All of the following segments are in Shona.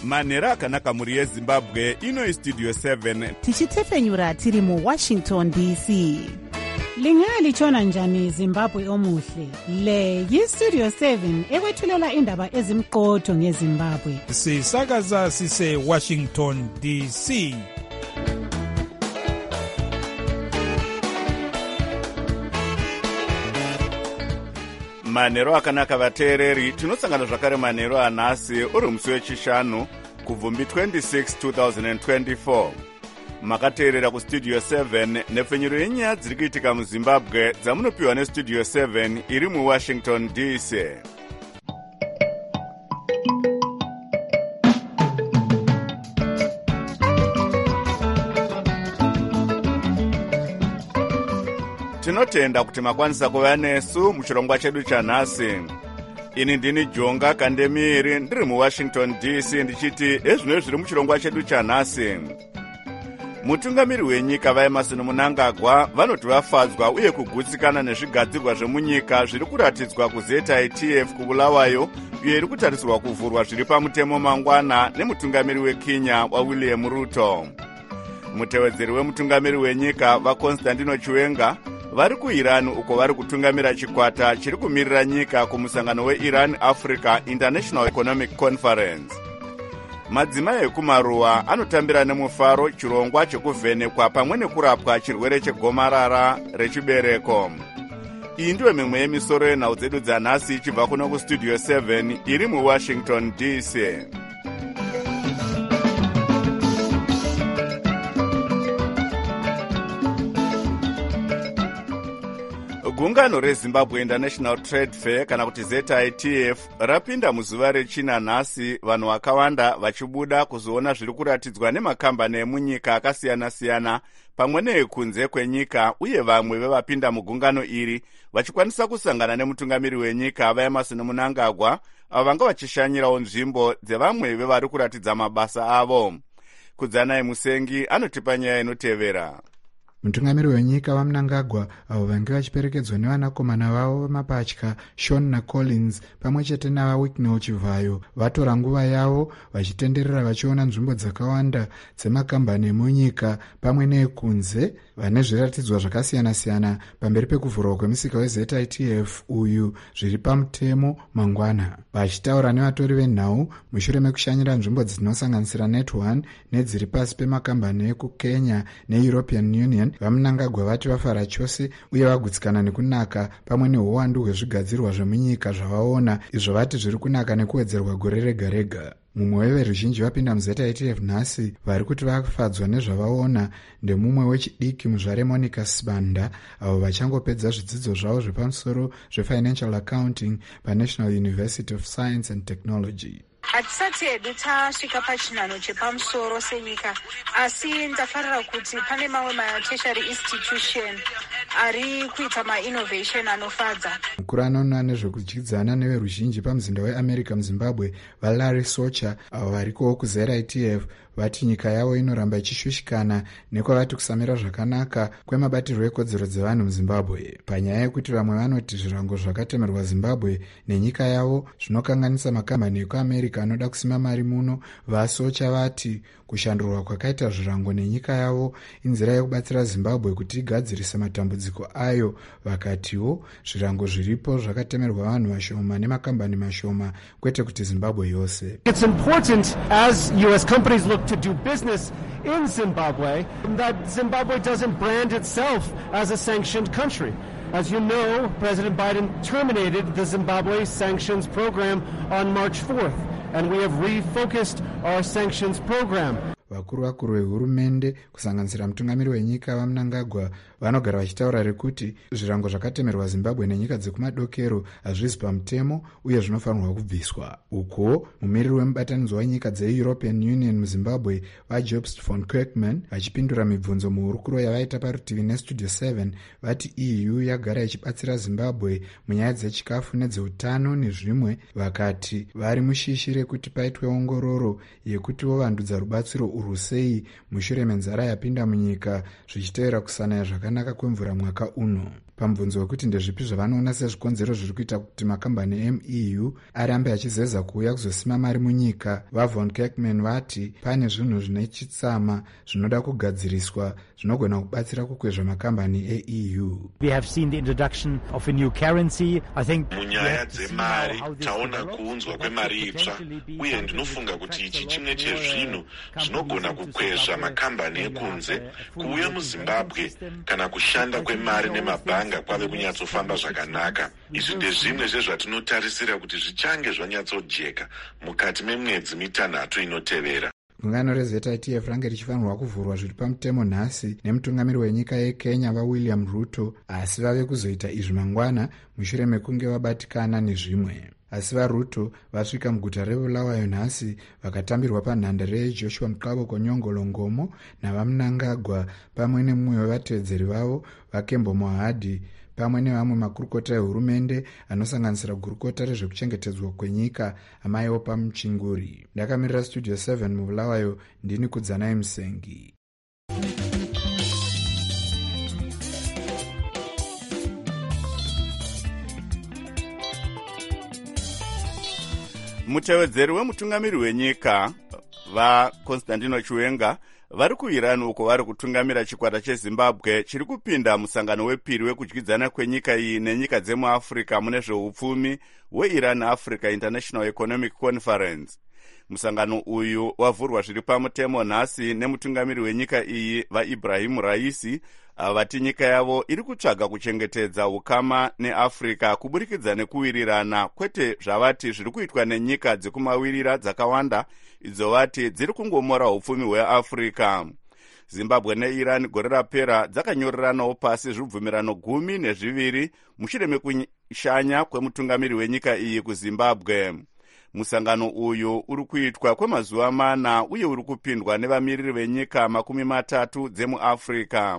manhero akanaka mhuri yezimbabwe. Ino istudio 7 tichitefenyura tiri muWashington DC. Lingalitshona njani Zimbabwe omuhle? Le yistudio 7 ekwethulela indaba ezimqotho ngeZimbabwe. Sisakaza sise Washington DC. manhero akanaka vateereri. Tinosangana zvakare manhero anhasi uri musi wechishanu kubvumbi 26 2024. Makateerera kustudio 7 nepfenyuro yenyaya dziri kuitika muZimbabwe dzamunopiwa nestudio 7 iri muWashington DC. Tinotenda kuti makwanisa kuva nesu muchirongwa chedu chanhasi. Ini ndini Jonga Kandemiri ndiri muWashington DC ndichiti ezvino zviri muchirongwa chedu chanhasi. Mutungamiri wenyika vaEmmerson Mnangagwa vanoti vafadzwa uye kugutsikana nezvigadzirwa zvemunyika zviri kuratidzwa kuZITF kuBulawayo uye iri kutarisirwa kuvhurwa zviri pamutemo mangwana nemutungamiri weKenya waWilliam Ruto. Mutevedzeri wemutungamiri wenyika vaConstantino Chiwenga vari kuIran uko vari kutungamira chikwata chiri kumirira nyika kumusangano weIran Africa International Economic Conference. Madzimai ekumaruwa anotambira nemufaro chirongwa chekuvhenekwa pamwe nekurapwa chirwere chegomarara rechibereko. Iyi ndiyo mimwe yemisoro yenhau dzedu dzanhasi ichibva kuno kustudio 7 iri muWashington DC. Gungano reZimbabwe International Trade Fair kana kuti ZITF rapinda muzuva rechina nhasi, vanhu vakawanda vachibuda kuzoona zviri kuratidzwa nemakambani emunyika akasiyana-siyana pamwe neekunze kwenyika, uye vamwe vevapinda mugungano iri vachikwanisa kusangana nemutungamiri wenyika vaEmmerson Mnangagwa avo vanga vachishanyirawo nzvimbo dzevamwe vevari kuratidza mabasa avo. Kudzanai Musengi anotipa nyaya inotevera. Mutungamiri wenyika vaMnangagwa avo vange vachiperekedzwa nevanakomana vavo vamapatya Sean naCollins pamwe chete navaWicknell Chivhayo vatora nguva yavo vachitenderera vachiona nzvimbo dzakawanda dzemakambani emunyika pamwe neekunze vane zviratidzwa zvakasiyana-siyana pamberi pekuvhurwa kwemusika weZITF uyu zviri pamutemo mangwana. Vachitaura nevatori venhau mushure mekushanyira nzvimbo dzinosanganisira Net1 nedziri pasi pemakambani ekuKenya neEuropean Union, vaMnangagwa vati vafara chose uye vagutsikana nekunaka pamwe neuwandu hwezvigadzirwa zvemunyika zvavaona, izvo vati zviri kunaka nekuwedzerwa gore rega rega. Mumwe weveruzhinji vapinda muZITF nhasi vari kuti vafadzwa nezvavaona ndemumwe wechidiki muzvare Monica Sibanda avo vachangopedza zvidzidzo zvavo zvepamusoro zveFinancial Accounting paNational University of Science and Technology. Hatisati hedu tasvika pachinhano chepamusoro senyika, asi ndafarira kuti pane mamwe matertiary institution ari kuita mainnovation anofadza. Mukuru anoona nezvekudyidzana neveruzhinji pamuzinda weAmerica muZimbabwe vaLarry Socha avo varikowo kuZITF vati nyika yavo inoramba ichishushikana nekwavati kusamira zvakanaka kwemabatirwo ekodzero dzevanhu muZimbabwe. Panyaya yekuti vamwe vanoti zvirango zvakatemerwa Zimbabwe nenyika yavo zvinokanganisa makambani ekuAmerica anoda kusima mari muno, vaSocha vati kushandurwa kwakaita zvirango nenyika yavo inzira yekubatsira Zimbabwe kuti igadzirise matambudziko ayo. Vakatiwo zvirango zviripo zvakatemerwa vanhu vashoma nemakambani mashoma, kwete kuti Zimbabwe yose. It's important as US companies look to do business in Zimbabwe that Zimbabwe doesn't brand itself as a sanctioned country. As you know, President Biden terminated the Zimbabwe sanctions program on March 4th, and we have refocused our sanctions program. Vakuru vehurumende kusanganisira mutungamiri wenyika vaMnangagwa vanogara vachitaura rekuti zvirango zvakatemerwa Zimbabwe nenyika dzekumadokero hazvisi pamutemo uye zvinofanirwa kubviswa. Uko mumiriri wemubatanidzwa wenyika dzeEuropean Union muZimbabwe vaJobst von Kirkman vachipindura mibvunzo muhurukuro yavaita parutivi nestudio 7 vati EU yagara ichibatsira Zimbabwe munyaya dzechikafu nedzeutano nezvimwe, vakati vari mushishi rekuti paitwe ongororo yekuti vovandudza rubatsiro urusei mushure menzara yapinda munyika zvichiteera kusanaya zvakanaka kwemvura mwaka uno. pamubvunzo wekuti ndezvipi zvavanoona sezvikonzero zviri kuita kuti makambani emeu arambe achizeza kuuya kuzosima mari munyika. vaVon Kerkman vati pane zvinhu zvine chitsama zvinoda kugadziriswa zvinogona kubatsira kukwezva makambani eEU. We have seen the introduction of a new currency. I think munyaya dzemari taona kuunzwa kwemari itsva, uye ndinofunga kuti ichi chimwe chezvinhu zvinogona kukwezva makambani ekunze kuuya muZimbabwe kana kushanda kwemari nemabhanga kwave kunyatsofamba zvakanaka. Izvi ndezvimwe zvezvatinotarisira kuti zvichange zvanyatsojeka mukati memwedzi mitanhatu inotevera. gungano reZITF range richifanirwa kuvhurwa zviri pamutemo nhasi nemutungamiri wenyika yeKenya vaWilliam Ruto, asi vave kuzoita izvi mangwana mushure mekunge vabatikana nezvimwe. Asi vaRuto vasvika muguta reBulawayo nhasi vakatambirwa panhandare yeJoshua Mqaboko Nyongolo Ngomo navaMnangagwa pamwe nemumwe wevatevedzeri vavo vaKembo Mohadi pamwe nevamwe makurukota ehurumende anosanganisira gurukota rezvekuchengetedzwa kwenyika Amayopa Muchinguri. Ndakamirira Studio 7 muBulawayo, ndini Kudzanai Musengi. mutevedzeri wemutungamiri wenyika vaConstantino Chiwenga vari kuIran uko vari kutungamira chikwata cheZimbabwe chiri kupinda musangano wepiri wekudyidzana kwenyika iyi nenyika dzemuAfrica mune zveupfumi weIran Africa International Economic Conference. Musangano uyu wavhurwa zviri pamutemo nhasi nemutungamiri wenyika iyi vaIbrahim Raisi vati nyika yavo iri kutsvaga kuchengetedza ukama neAfrica kuburikidza nekuwirirana, kwete zvavati zviri kuitwa nenyika dzekumawirira dzakawanda idzo vati dziri kungomora upfumi hweAfrica. Zimbabwe neIran gore rapera dzakanyoreranawo pasi zvibvumirano 12 mushure mekushanya kwemutungamiri wenyika iyi kuZimbabwe. Musangano uyu uri kuitwa kwemazuva 4 uye uri kupindwa nevamiriri venyika 30 dzemuAfrica.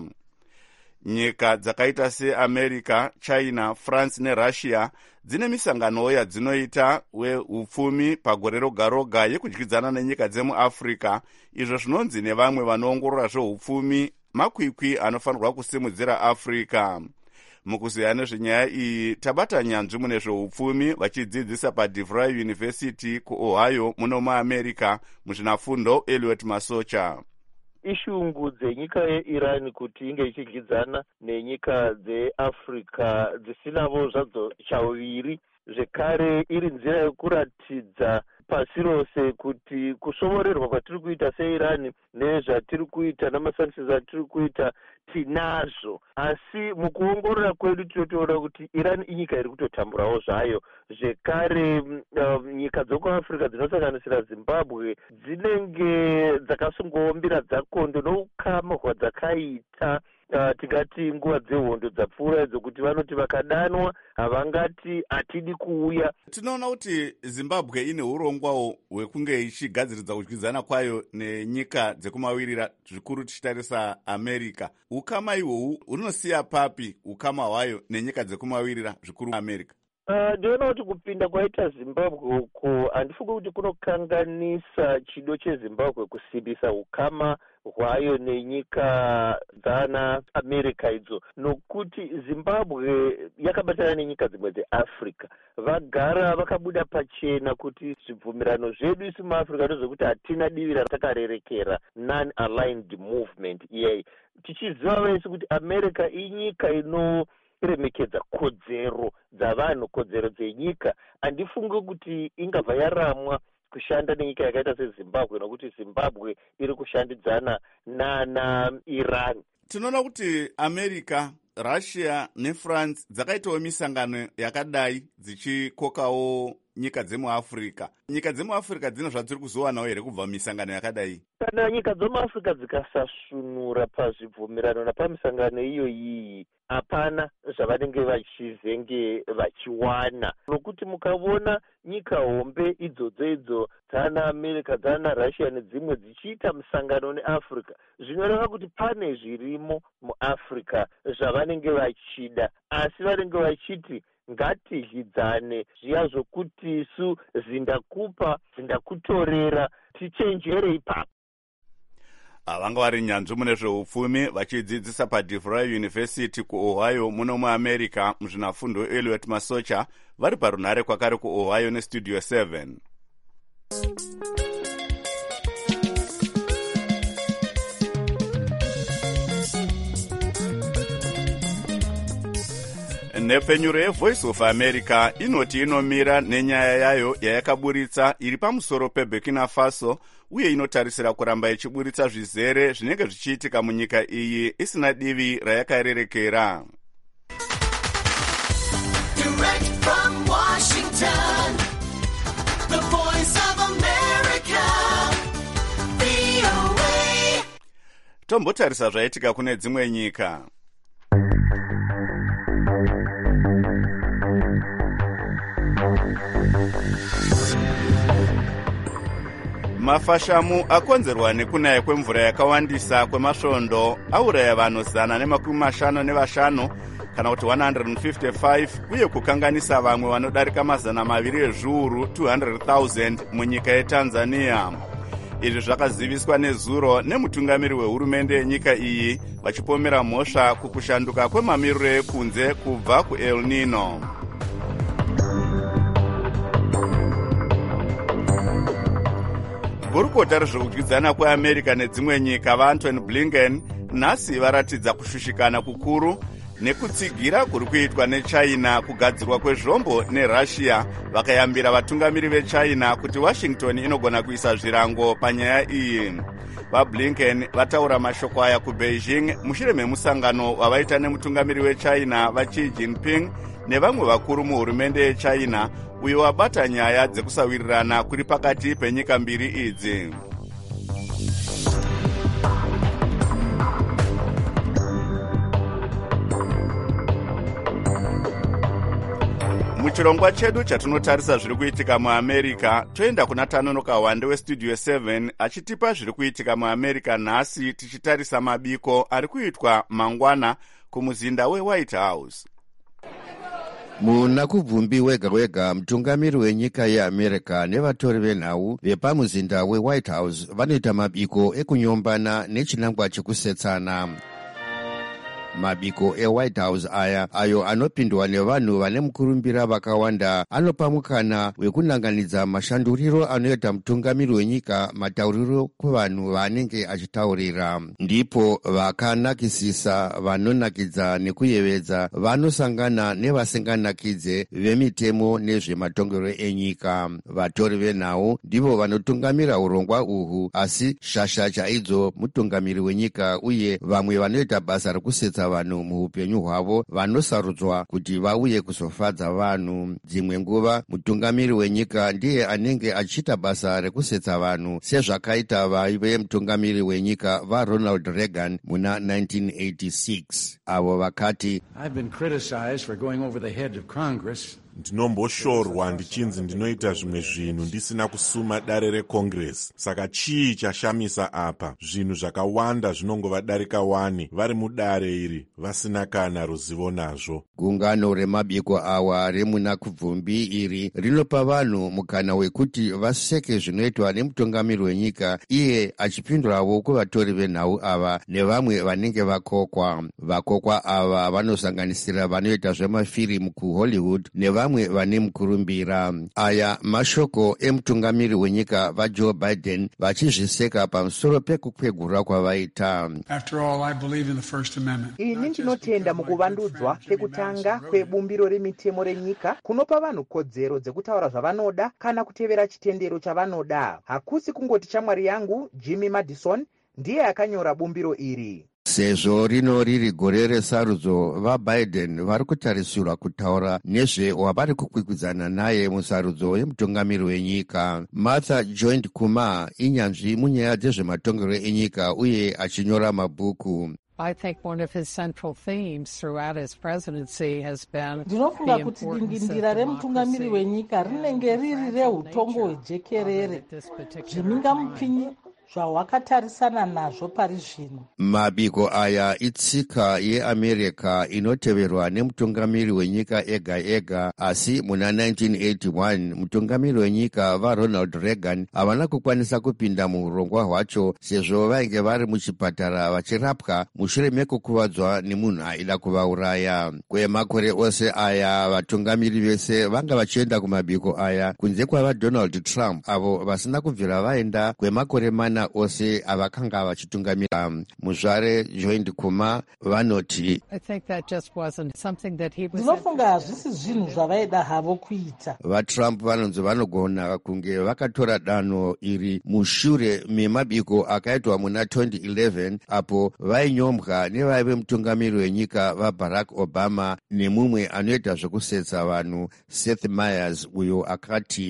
Nyika dzakaita seAmerica, China, France neRussia dzine misangano yadzinoita weupfumi pagore roga roga yekudyidzana nenyika dzemuAfrica, izvo zvinonzi nevamwe vanoongorora zveupfumi makwikwi anofanirwa kusimudzira Africa. Mukuziya nezvenyaya iyi tabata nyanzvi mune zveupfumi vachidzidzisa paDeVry University kuOhio muno muAmerica muzvinafundo Elliot Masocha. ishungu dzenyika yeIran kuti inge ichidyidzana nenyika dzeAfrica dzisinavo zvadzo chaviri, zvekare iri nzira yekuratidza pasi rose kuti kushovorerwa kwatiri kuita seIran nezvatiri kuita namasanctions atiri kuita tinazvo, asi mukuongorora kwedu tinotoona kuti Iran inyika iri kutotamburawo zvayo. Zvekare nyika dzokuAfrica dzinosanganisira Zimbabwe dzinenge dzakasungoombira dzakondo noukama hwadzakaita tingati nguva dzehondo dzapfuura idzo kuti vanoti vakadanwa havangati hatidi kuuya. Tinoona kuti Zimbabwe ine urongwawo hwekunge ichigadziridza kudyidzana kwayo nenyika dzekumawirira, zvikuru tichitarisa America. Ukama ihwohwu hunosiya papi ukama hwayo nenyika dzekumawirira, zvikuru America? Ndinoona kuti kupinda kwaita Zimbabwe uko handifungi kuti kunokanganisa chido cheZimbabwe kusimbisa ukama hwayo nenyika dzana America idzo, nokuti Zimbabwe yakabatana nenyika dzimwe dzeAfrica, vagara vakabuda pachena kuti zvibvumirano zvedu isu muAfrica ndozvekuti hatina divi ratakarerekera, non-aligned movement iyeyi, tichiziva vese kuti America inyika inoremekedza kodzero dzavanhu, kodzero dzenyika. Handifungi kuti ingabva yaramwa kushanda nenyika yakaita seZimbabwe, nokuti Zimbabwe iri kushandidzana nana-Iran. Tinoona kuti America, Russia neFrance dzakaitawo misangano yakadai dzichikokawo nyika dzemuAfrica. Nyika dzemuAfrica dzine zvadziri kuzowanawo here kubva misangano yakadai? Kana nyika dzemuAfrica dzikasasvinura pazvibvumirano napamisangano iyo iyi, hapana zvavanenge vachizenge vachiwana, nokuti mukaona nyika hombe idzodzo dzana America, dzana Russia nedzimwe dzichiita misangano neAfrica, zvinoreva kuti pane zvirimo muAfrica zvavanenge vachida, asi vanenge vachiti ngatidyidzane zviya zvokuti isu zindakupa zindakutorera tichenjere ipapo. vanga vari nyanzvi mune zveupfumi vachidzidzisa paDeVry University kuOhio muno muamerica muzvinafundo Elliot Masocha vari parunhare kwakare kuOhio neStudio 7. Nhepfenyuro yeVoice of America inoti inomira nenyaya yayo yayakaburitsa iri pamusoro peBurkina Faso uye inotarisira kuramba ichiburitsa zvizere zvinenge zvichiitika munyika iyi isina divi rayakarerekera. Direct from Washington, the Voice of America, VOA. Tombotarisa zvaitika kune dzimwe nyika. Mafashamu akonzerwa nekunaya kwemvura yakawandisa kwemasvondo auraya vanhu 155 kana kuti 155 uye kukanganisa vamwe vanodarika 200 ezviuru 200,000 munyika yeTanzania. Izvi zvakaziviswa nezuro nemutungamiri wehurumende yenyika iyi vachipomera mhosva kukushanduka kwemamiriro ekunze kubva kuEl Nino. Gurukota rezvekudyidzana kweAmerica nedzimwe nyika vaAntony Blinken nhasi varatidza kushushikana kukuru nekutsigira kuri kuitwa neChina kugadzirwa kwezvombo neRussia, vakayambira vatungamiri veChina kuti Washington inogona kuisa zvirango panyaya iyi. VaBlinken vataura mashoko aya kuBeijing mushure memusangano wavaita nemutungamiri weChina vaXi Jinping nevamwe vakuru muhurumende yeChina uyo wabata nyaya dzekusawirirana kuri pakati penyika mbiri idzi. Muchirongwa chedu chatinotarisa zviri kuitika muAmerica, toenda kuna Tanonoka Wande weStudio 7 achitipa zviri kuitika muAmerica nhasi tichitarisa mabiko ari kuitwa mangwana kumuzinda weWhite House. Muna kubvumbi wega wega mutungamiri wenyika yeAmerica nevatori venhau vepamuzinda weWhite House vanoita mabiko ekunyombana nechinangwa chekusetsana. Mabiko eWhite House aya ayo anopindwa nevanhu vane mukurumbira vakawanda anopa mukana wekunanganidza mashanduriro anoita mutungamiri wenyika matauriro kuvanhu vanenge achitaurira. Ndipo vakanakisisa, vanonakidza nekuyevedza vanosangana nevasinganakidze vemitemo nezvematongero enyika. Vatori venhau ndivo vanotungamira urongwa uhu, asi shasha chaidzo mutungamiri wenyika uye vamwe vanoita basa rekusetsa vanhu muupenyu hwavo vanosarudzwa kuti vauye kuzofadza vanhu. Dzimwe nguva mutungamiri wenyika ndiye anenge achiita basa rekusetsa vanhu, sezvakaita vaive mutungamiri wenyika vaRonald Reagan muna 1986. Avo vakati, I've been criticized for going over the head of Congress. Ndinomboshorwa ndichinzi ndinoita zvimwe zvinhu ndisina kusuma dare reCongress. Saka chii chashamisa apa? Zvinhu zvakawanda zvinongovadarika wani vari mudare iri vasina kana ruzivo nazvo. Gungano remabiko awa remuna kubvumbi iri rinopa vanhu mukana wekuti vaseke zvinoitwa nemutungamiri wenyika, iye achipindurawo kuvatori venhau ava nevamwe vanenge vakokwa. Vakokwa ava vanosanganisira vanoita zvemafirimu kuHollywood nevamwe vane mukurumbira. Aya mashoko emutungamiri wenyika vaJoe Biden vachizviseka pamusoro pekukwegura kwavaita. After all, I believe in the First Amendment. Ini ndinotenda mukuvandudzwa kwekutanga kwebumbiro remitemo renyika kunopa vanhu kodzero dzekutaura zvavanoda kana kutevera chitendero chavanoda. Hakusi kungoti shamwari yangu Jimmy Madison ndiye akanyora bumbiro iri. Sezvo rino riri gore resarudzo, vaBiden vari kutarisirwa kutaura nezve wavari kukwikwidzana naye musarudzo yemutungamiri wenyika. Martha Joint Kumar inyanzvi munyaya dzezvematongero enyika uye achinyora mabhuku. I think one of his central themes throughout his presidency has been ndinofunga kuti dingindira remutungamiri wenyika rinenge riri reutongo hwejekerere, zvemingamupinyi zvahwakatarisana nazvo pari zvino. Mabiko aya itsika yeAmerica inoteverwa nemutungamiri wenyika ega ega, asi muna 1981 mutungamiri wenyika vaRonald Reagan havana kukwanisa kupinda muurongwa hwacho sezvo vainge vari muchipatara vachirapwa mushure mekukuvadzwa nemunhu aida kuvauraya. Kwemakore ose aya vatungamiri vese vanga vachienda kumabiko aya kunze kwavaDonald Trump avo vasina kubvira vaenda kwemakore mana ose avakanga vachitungamira. Muzvare Joint Kuma vanoti ndinofunga hazvisi zvinhu zvavaida havo kuita. vaTrump vanonzi vanogona kunge vakatora danho iri mushure memabiko akaitwa muna 2011 apo vainyombwa nevaive mutungamiri wenyika vaBarack Obama nemumwe anoita zvekusetsa vanhu Seth Meyers uyo akati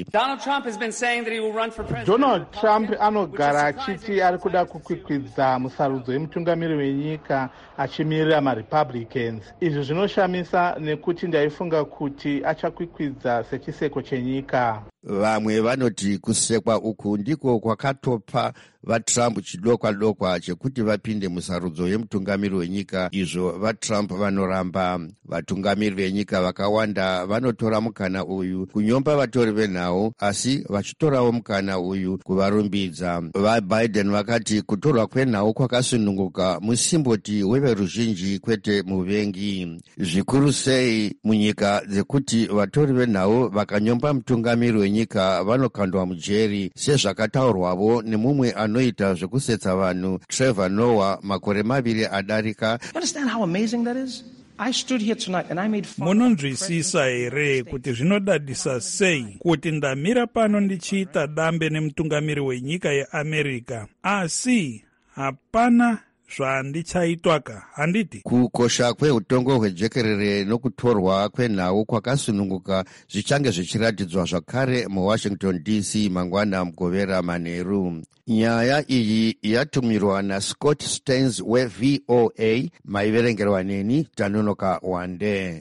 Donald Trump anogara achiti ari kuda kukwikwidza musarudzo wemutungamiri wenyika achimirira maRepublicans. Izvi zvinoshamisa nekuti ndaifunga kuti achakwikwidza sechiseko chenyika. Vamwe vanoti kusekwa uku ndiko kwakatopa vaTrump chidokwa dokwa chekuti vapinde musarudzo yemutungamiri wenyika, izvo vaTrump vanoramba. Vatungamiri venyika vakawanda vanotora mukana uyu kunyomba vatori venhau, asi vachitorawo mukana uyu kuvarumbidza. VaBiden vakati kutorwa kwenhau kwakasununguka musimboti weveruzhinji kwete muvengi. Zvikuru sei munyika dzekuti vatori venhau vakanyomba mutungamiri wenyika vanokandwa mujeri, sezvakataurwavo nemumwe anoita zvekusetsa vanhu Trevor Noah makore 2 adarika. Munonzwisisa here kuti zvinodadisa sei kuti ndamira pano ndichiita dambe nemutungamiri wenyika yeAmerica, asi hapana zvandichaitwaka, handiti? Kukosha kweutongo hwejekerere nokutorwa kwenhau kwakasununguka zvichange zvichiratidzwa zvakare muWashington DC mangwana mugovera manheru. Nyaya iyi yatumirwa naScott Stearns weVOA, maiverengerwa neni Tanonoka Wande.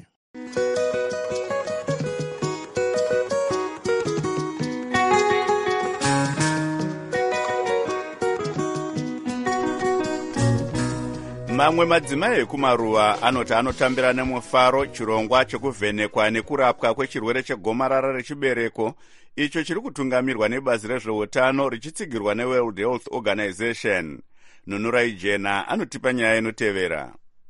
Mamwe madzimai ekumaruwa anoti anotambira nemufaro chirongwa chekuvhenekwa nekurapwa kwechirwere chegomarara rechibereko, icho chiri kutungamirwa nebazi rezveutano richitsigirwa neWorld Health Organization. Nunurai Jena anotipa nyaya inotevera.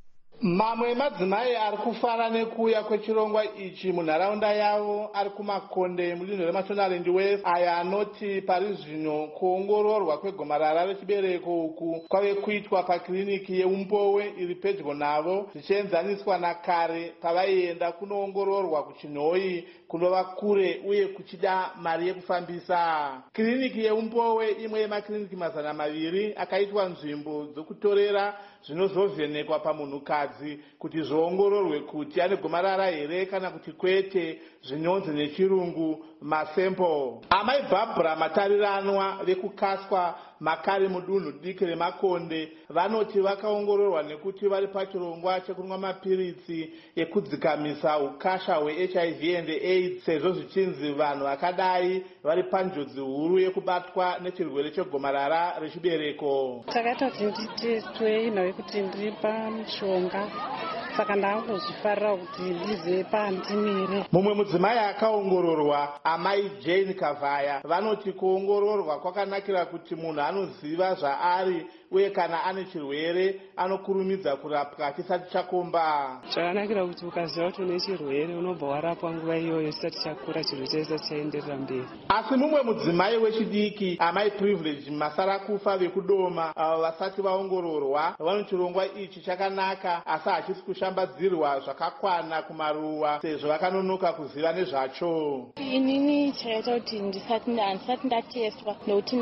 Mamwe madzimai ari kufara nekuuya kwechirongwa ichi munharaunda yavo ari kumakonde mudunhu reMashonaland West, aya anoti pari zvino kuongororwa kwegomarara rechibereko uku kwave kuitwa pakiriniki yeUmbowe iri pedyo navo, zvichienzaniswa nakare pavaienda kunoongororwa kuChinhoyi kunova kure uye kuchida mari yekufambisa. Kiriniki yeUmbowe imwe yemakiriniki 200 akaitwa nzvimbo dzokutorera zvinozovhenekwa pamunhukadzi kuti zviongororwe kuti ane gomarara here kana kuti kwete, zvinonzi nechirungu masempo. Amai Barbara Matariranwa vekukaswa makare mudunhu diki reMakonde vanoti vakaongororwa nekuti vari pachirongwa chekunwa mapiritsi ekudzikamisa ukasha hweHIV and AIDS, sezvo zvichinzi vanhu vakadai vari panjodzi huru yekubatwa nechirwere chegomarara rechibereko. Takaita kuti nditestwe nawe kuti ndiri pamushonga, saka ndakuzvifarira kuti ndize pandimire. Mumwe mudzimai akaongororwa, amai Jane Kavaya, vanoti kuongororwa kwakanakira kuti munhu anoziva zvaari uye kana ane chirwere anokurumidza kurapwa chisati chakomba. Chakanakira kuti ukaziva kuti une chirwere unobva warapwa nguva iyoyo chisati chakura, chirwere chaisa chaenderera mberi. Asi mumwe mudzimai wechidiki, amai Privilege Masarakufa vekudoma, avo vasati vaongororwa, vanoti chirongwa ichi chakanaka asi hachisi kushambadzirwa zvakakwana kumaruwa sezvo vakanonoka kuziva nezvacho. Inini chaita kuti ndisati ndateswa nekuti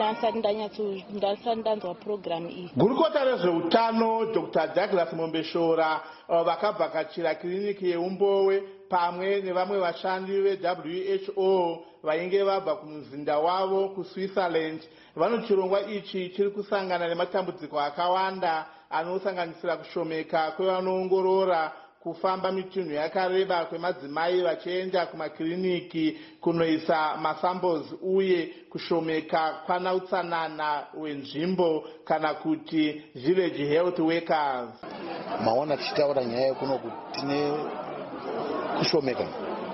ndasati ndanzwa program iyi. Gurukota rezveutano Dr. Douglas Mombeshora vakavhakachira kiriniki yeUmbowe pamwe nevamwe vashandi veWHO vainge vabva kumuzinda wavo kuSwitzerland, vanoti chirongwa ichi chiri kusangana nematambudziko akawanda anosanganisira kushomeka kwevanoongorora, kufamba mitunhu yakareba kwemadzimai vachienda kumakiriniki kunoisa masamples uye kushomeka kwana utsanana wenzvimbo kana kuti village health workers. Maona tichitaura nyaya yekuno tine kushomeka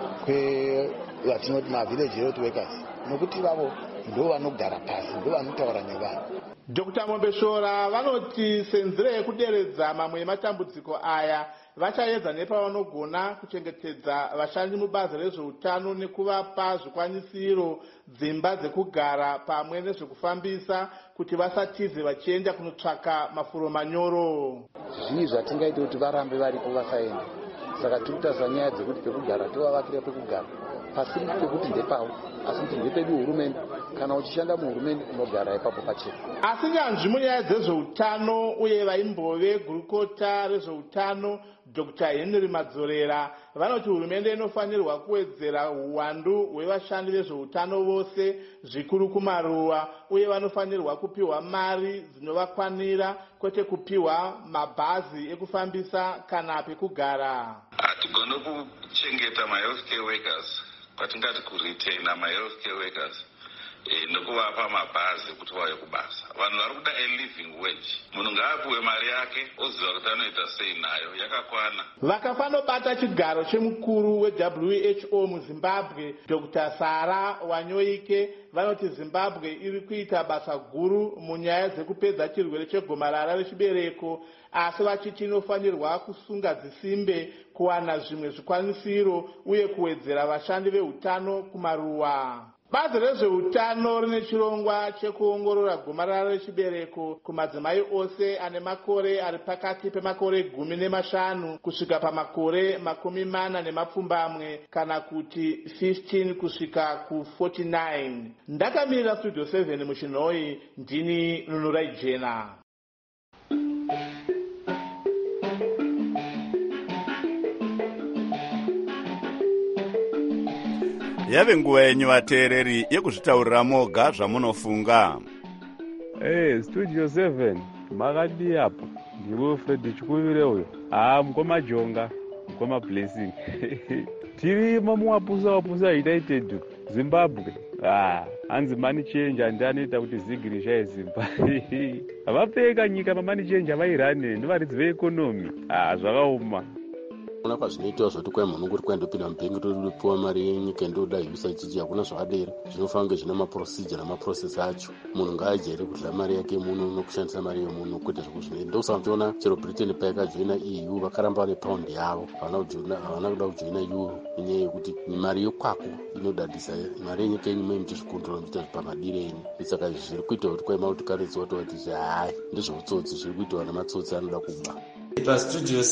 kwevatinoti mavillage health workers nokuti vavo ndo vanogara pasi, ndo vanotaura nevanhu. Dr. Mombeshora vanoti senzira yekuderedza mamwe ematambudziko aya vachaedza nepavanogona kuchengetedza vashandi mubazi rezveutano nekuvapa zvikwanisiro, dzimba dzekugara pamwe nezvekufambisa kuti vasatize vachienda kunotsvaka mafuro manyoro. Zvii zvatingaita kuti varambe varipo vasaenda. Saka tiri kutaura nyaya dzekuti pekugara tovavakira pekugara. Pasiri pekuti ndepavo, asi kuti ndepedu hurumende. Kana uchishanda muhurumende unogara ipapo pachena. Asi nyanzvi munyaya dzezveutano uye vaimbove gurukota rezveutano Dr. Henry Madzorera vanoti hurumende inofanirwa kuwedzera uwandu hwevashandi vezveutano vose zvikuru kumaruwa uye vanofanirwa kupiwa mari dzinovakwanira kwete kupiwa mabhazi ekufambisa kana pekugara. Hatigone kuchengeta ma-healthcare workers kwatingati kuretaina ma-healthcare workers nekuvapa mabhazi kuti vauye kubasa. Vanhu vari kuda a-living wage. Munhu ngaapiwe mari yake oziva kuti anoita sei nayo, yakakwana. Vakafanobata chigaro chemukuru we-WHO muZimbabwe Dr. Sara Wanyoike vanoti Zimbabwe iri kuita basa guru munyaya dzekupedza chirwere chegomarara rechibereko, asi vachiti inofanirwa kusunga dzisimbe kuwana zvimwe zvikwanisiro uye kuwedzera vashandi veutano kumaruwa. Bazi rezveutano rine chirongwa chekuongorora gomarara rechibereko kumadzimai ose ane makore ari pakati pemakore 15 kusvika pamakore 40 kana kuti 15 kusvika ku49. Ndakamirira Studio 7 muChinoi, ndini Nunurai Jena. Yave nguva yenyu vateereri yekuzvitaurira moga zvamunofunga. Studio 7 makadi apo ndiwe Fred Chikuvire uyo. Mukoma Jonga, mukoma Blessing. Tirimo muwapusa United Zimbabwe. Hanzi money change and anoita kuti zigirisha yeZimbabwe. Vapfeka nyika pamani change avairane ndivaridzi veekonomi. Zvakaoma. Kuna pazvinoitwa zvoti kwai munhu kuri kwaindopinda mupengi topiwa mari yenyika ndodayusa chichi hakuna zvakadero. Zvinofanira kunge zvine maprocedure namaprocess acho. Munhu ngaajere kudla mari yake munhu nokushandisa mari yemunhu kwete zvekuzvinoita. Ndokusanotiona chero Britain payakajoina EU vakaramba vane paundi yavo, havana kuda kujoina euro nenyaya yekuti mari yokwako inodadisa, mari yenyika yenyu muite zvikondoro muite zvipamadire enyu. Saka izvi zviri kuita kuti kwai multicarrency watoti hai ndezveutsotsi zviri kuitwa namatsotsi anoda kuba. Studio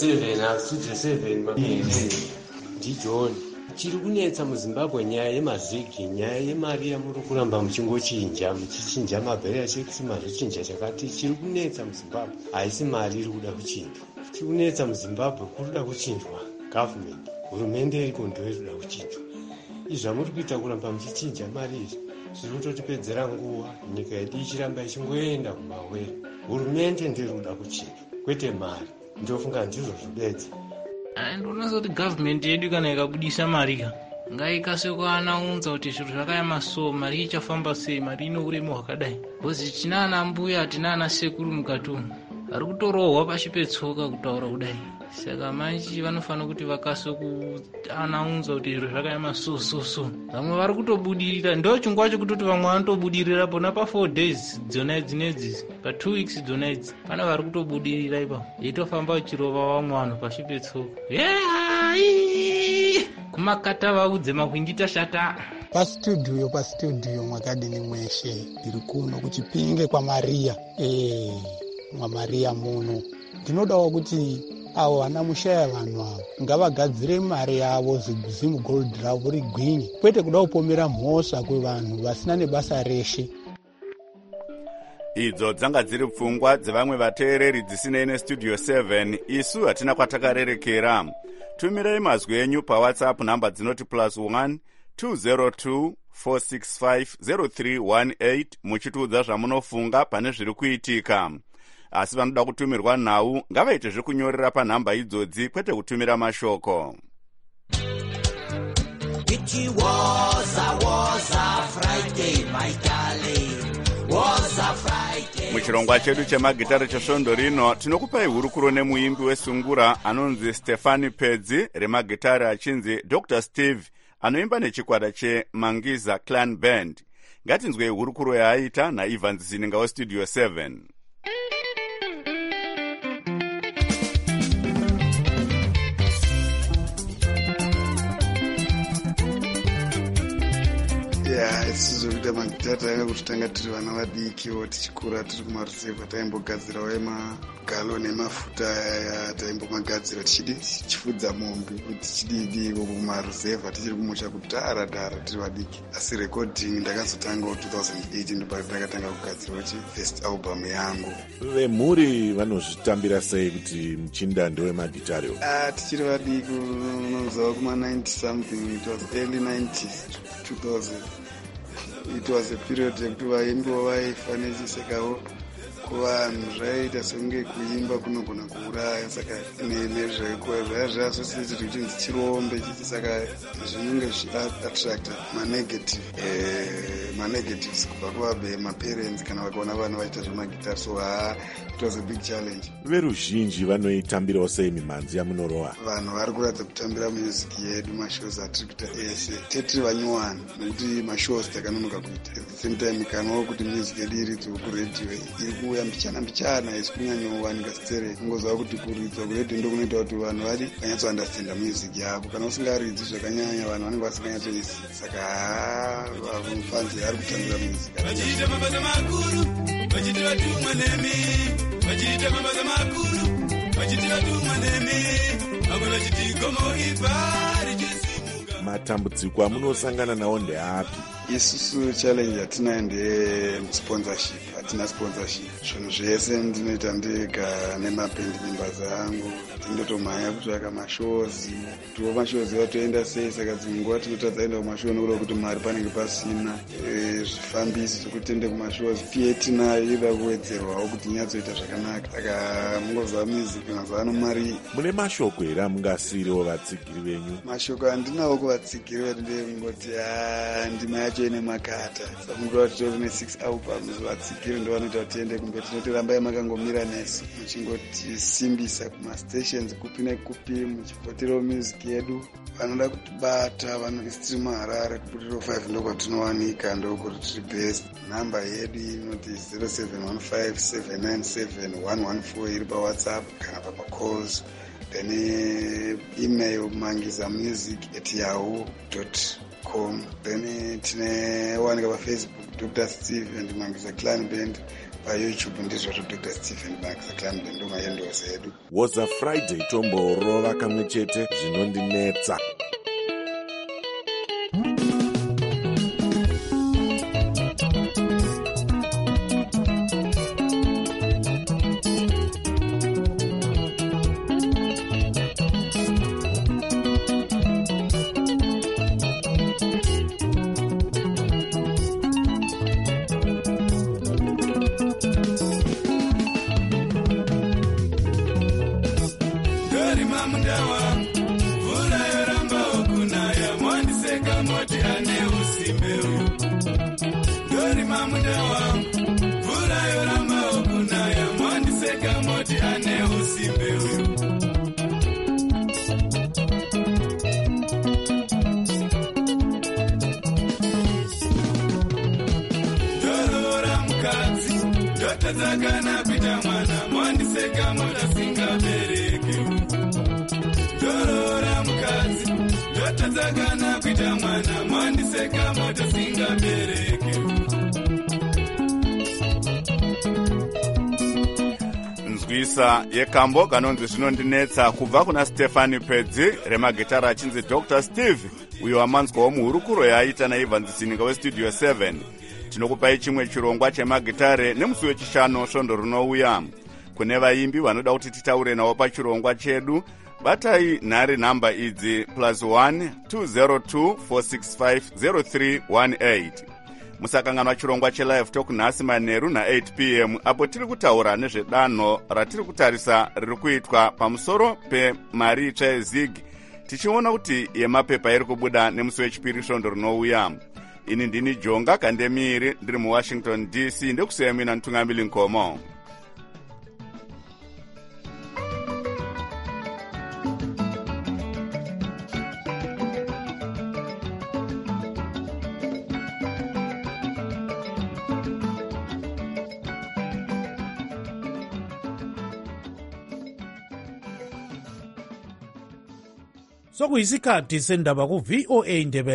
7 ndiJohn. Chiri kunetsa muZimbabwe nyaya yemazigi, nyaya yemari yamuri kuramba muchichinja mabheri achisi mazvichinja chakati. Chiri kunetsa muZimbabwe haisi mari iri kuda kuchinjwa. Chiri kunetsa muZimbabwe kuri kuda kuchinjwa government, hurumende iriko ndo iri kuda kuchinjwa. Izvi zvamuri kuita kuramba muchichinja mari izvi zviri kutotipedzera nguva, nyika yedu ichiramba ichingoenda kumawere. Hurumende ndiyo iri kuda kuchinjwa kwete mari. Ndofunga ndizvo zvidedza. Ndinoona kuti government yedu kana ikabudisa mari ngaikase kuanaunza kuti zviro zvakaema so, mari ichafamba sei, mari ine uremu hwakadai. Bhozi tina ana mbuya tina ana sekuru mukatunhu vari kutorohwa pashi petsoka kutaura kudai. Saka manje vanofanira kuti vakase kuanaunza kuti zviro zvakaema so. Vamwe vari kutobudirira, ndo chingwa chekutoti vamwe vanotobudirira pona pa 4 days dzona dzinedzi, pa 2 weeks dzona idzi. Pana vari kutobudirira ipapo eitofamba uchirova vamwe vanhu pashi petsoka. Kumakata vaudze mahwingita shata. Pastudio mwakadini mweshe ndiri kuno kuchipinge kwa Maria. Maria muno ndinodawo kuti avo vana mushaya vanhu avo ngavagadzire mari yavo zimu gold ravo rigwinye, kwete kuda kupomera mhosva kwevanhu vasina nebasa reshe. Idzo dzanga dziri pfungwa dzevamwe vateereri dzisinei neStudio 7. Isu hatina kwatakarerekera. Tumirei mazwi enyu paWhatsApp namba dzinoti +1 202 465 0318 muchitiudza zvamunofunga pane zviri kuitika. asi vanoda kutumirwa nhau ngavaite zvekunyorera panhamba idzodzi kwete kutumira mashoko. It was a Friday, my darling. Was a Friday. Muchirongwa chedu chemagitare chesvondo rino tinokupai hurukuro nemuimbi wesungura anonzi Stefani Pedzi, remagitare achinzi Dr. Steve, anoimba nechikwata cheMangiza Clan Band. Ngatinzwei hurukuro yaaita naIvan Zininga weStudio 7. Isizo kuita magitare tanga kutotanga tiri vana vadikiwo tichikura tiri kumarusevha taimbogadzirawo emagalo nemafuta taimbomagadzira tichifudza mombe kuti tichidii ikoko kumarusevha tichiri kumusha kudhara tiri vadiki. Asi recording ndakazotangawo 2008 ndopati ndakatanga kugadzirawo first album yangu. Vemhuri vanozvitambira sei kuti muchinda ndewemagitare? Tichiri vadiki unoziva kuma-90 something, it was early 90s, 2000. It was a period yekuti vaimbi vavaifa nechisekawo kuvanhu zvaiita sekunge kuimba kunogona kuuraya, saka zvaiva zviassociated kuchinzi chirombe chichi, saka zvinenge zviattracta manegatives kubva kuvamaparents kana vakaona vanhu vaita zvemagitare. So it was a big challenge. Veruzhinji vanoitambirawo sei mimhanzi yamunorova? Vanhu vari kuratidza kutambira music yedu, mashows atiri kuita eshe tetiri vanyowani nekuti mashows takanonoka kuita. At the same time ikanawo kuti music yedu iridzwa kuredhiyo iri kuuya mbichana isi kunyanyowanika stere, kungoziva kuti kuridzwa kuredhiyo ndokunoita kuti vanhu vari vanyatsoandastenda music yako. Kana usingaridzi zvakanyanya vanhu vanenge vasinganyatsoisi, saka mufanzi ari kutambira music. Vachiita mabasa makuru, vachiti vatumwa nemi, vachiita mabasa makuru, vachiti vatumwa nemi, vamwe vachiti gomo ibari chisimuka. Matambudziko amunosangana nawo ndeapi? Isusu challenge hatinayo ndesponsorship, hatina sponsorship. Zvinhu zvese ndinoita ndega nemapendi members angu, tindotomhanya kutsvaka mashows, kutiwo mashows vatoenda sei, saka dzimwe nguva tinotadza enda kumashow nokuda kuti mari panenge pasina, zvifambisi zvekuti tiende kumashows pia tinayo ida kuwedzerwawo kuti nyatsoita zvakanaka, saka mungoziva music mazuva ano mari. Mune mashoko here amungasiriwo vatsigiri venyu? Mashoko handinawo kuvatsigiri vandingoti ndima yacho ine makata, saka mungova titori ne6 albums, vatsigiri ndo vanoita kuti tiende kumberi. Tinoti rambai makangomira nesu muchingotisimbisa kumastations kupi nekupi muchipoterawo music yedu. Vanoda kutibata isi muHarare kuputiro 5 ndokwatinowanika, ndokuti tiri best. Nhamba yedu inoti 0715797114 iri pawhatsapp kana pamacalls. Then email mangizamusic@yahoo.com. Then tinewanika pafacebook Dr. Steve and Mangiza Clan Band, paYouTube ndizvo Dr. Steve and Mangiza Clan Band ndomaendoza yedu. Was a Friday tomborova kamwe chete zvinondinetsa. Takana pita mwana mwandiseka mwana singabereke. Dorora mukazi takana pita mwana mwandiseka mwana singabereke. Nzwisa yekambo kanonzi zvinondinetsa kubva kuna Stefani Pedzi, remagitara achinzi Dr. Steve, uyo wamanzwawo muhurukuro yaaita naIvan Zininga weStudio 7. Tinokupai chimwe chirongwa chemagitare nemusi wechishanu svondo rinouya. Kune vaimbi vanoda kuti titaure navo pachirongwa chedu, batai nhare nhamba idzi +1 202 465 0318. musakanganwa chirongwa chelive talk nhasi manheru na8 p.m. apo tiri kutaura nezvedanho ratiri kutarisa riri kuitwa pamusoro pemari itsva yezig, tichiona kuti yemapepa iri kubuda nemusi wechipiri svondo rinouya. Ini ndini Jonga Kandemiri, ndiri muWashington DC, ndekusiya mina Ntungamili Nkomo. Sokuyisikhathi sendaba ku VOA Ndebele.